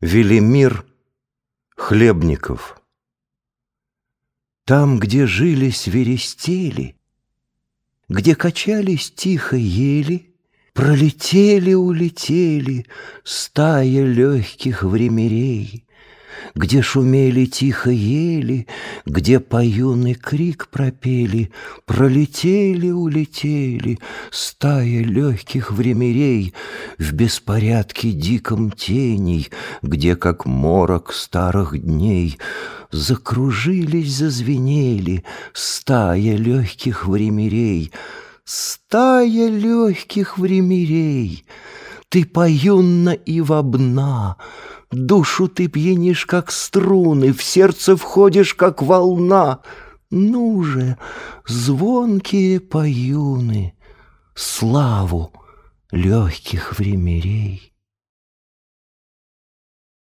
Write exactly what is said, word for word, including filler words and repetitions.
Велимир Хлебников. Там, где жили свиристели, где качались тихо ели, пролетели-улетели стая легких времерей, где шумели тихо ели, где поюный крик пропели, пролетели-улетели стая легких времерей в беспорядке диком теней, где, как морок старых дней, закружились, зазвенели стая легких времерей, стая легких времерей. Ты поюнна и вобна, душу ты пьянишь, как струны, в сердце входишь, как волна. Ну же, звонкие поюны, славу легких времерей.